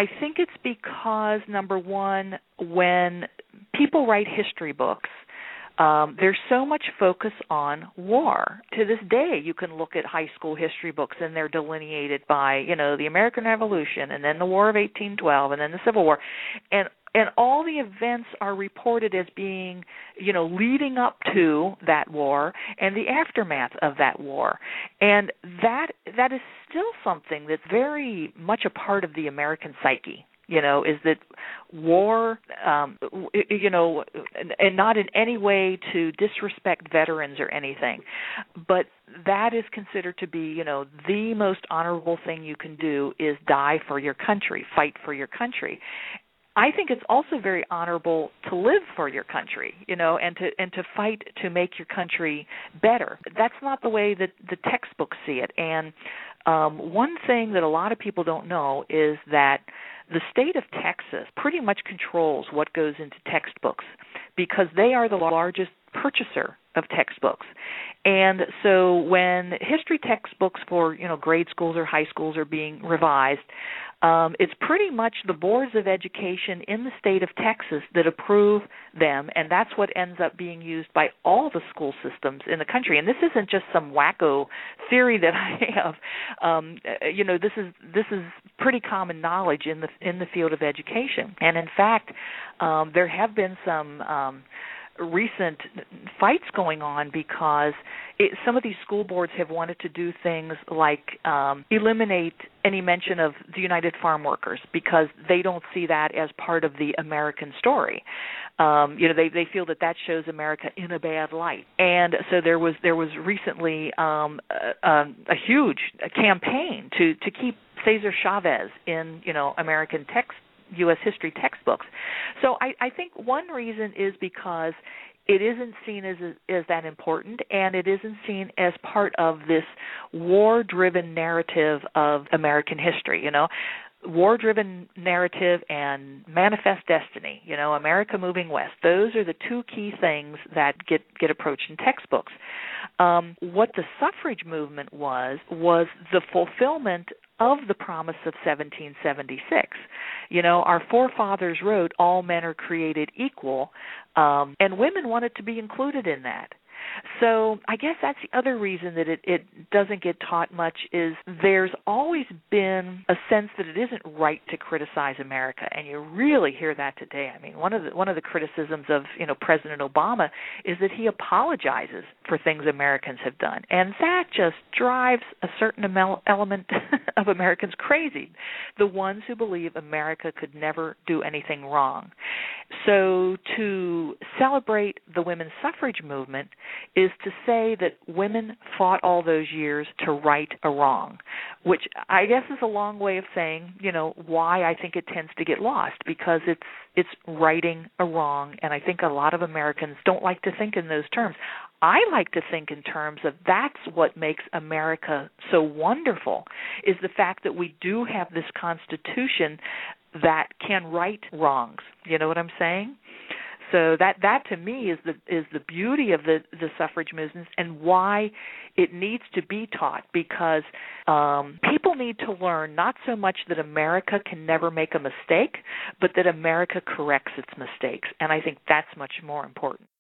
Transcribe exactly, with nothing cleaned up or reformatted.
I think it's because, number one, when people write history books, Um, there's so much focus on war. To this day, you can look at high school history books, and they're delineated by, you know, the American Revolution, and then the War of eighteen twelve, and then the Civil War, and and all the events are reported as being, you know, leading up to that war and the aftermath of that war, and that that is still something that's very much a part of the American psyche. You know, is that war, um, you know, and not in any way to disrespect veterans or anything, but that is considered to be, you know, the most honorable thing you can do is die for your country, fight for your country. I think it's also very honorable to live for your country, you know, and to and to fight to make your country better. That's not the way that the textbooks see it. And um, one thing that a lot of people don't know is that the state of Texas pretty much controls what goes into textbooks because they are the largest purchaser of textbooks. And so when history textbooks for, you know, grade schools or high schools are being revised, um, it's pretty much the boards of education in the state of Texas that approve them, and that's what ends up being used by all the school systems in the country. And this isn't just some wacko theory that I have. Um, you know, this is this is pretty common knowledge in the in the field of education. And in fact, um, there have been some Um, recent fights going on because it, some of these school boards have wanted to do things like um, eliminate any mention of the United Farm Workers because they don't see that as part of the American story. Um, you know, they they feel that that shows America in a bad light, and so there was there was recently um, a, a huge campaign to to keep Cesar Chavez in, you know, American text. U S history textbooks. So I, I think one reason is because it isn't seen as as that important, and it isn't seen as part of this war-driven narrative of American history. You know, war-driven narrative and manifest destiny. You know, America moving west. Those are the two key things that get get approached in textbooks. Um, what the suffrage movement was was the fulfillment of the promise of seventeen seventy-six. You know, our forefathers wrote, all men are created equal, um, and women wanted to be included in that. So I guess that's the other reason that it, it doesn't get taught much is there's always been a sense that it isn't right to criticize America, and you really hear that today. I mean, one of the one of the criticisms of, you know, President Obama is that he apologizes for things Americans have done, and that just drives a certain element of Americans crazy, the ones who believe America could never do anything wrong. So to celebrate the women's suffrage movement is to say that women fought all those years to right a wrong, which I guess is a long way of saying, you know, why I think it tends to get lost, because it's it's righting a wrong, and I think a lot of Americans don't like to think in those terms. I like to think in terms of that's what makes America so wonderful, is the fact that we do have this Constitution that can right wrongs. You know what I'm saying? So that, that to me is the is the beauty of the, the suffrage movement and why it needs to be taught, because um, people need to learn not so much that America can never make a mistake, but that America corrects its mistakes. And I think that's much more important.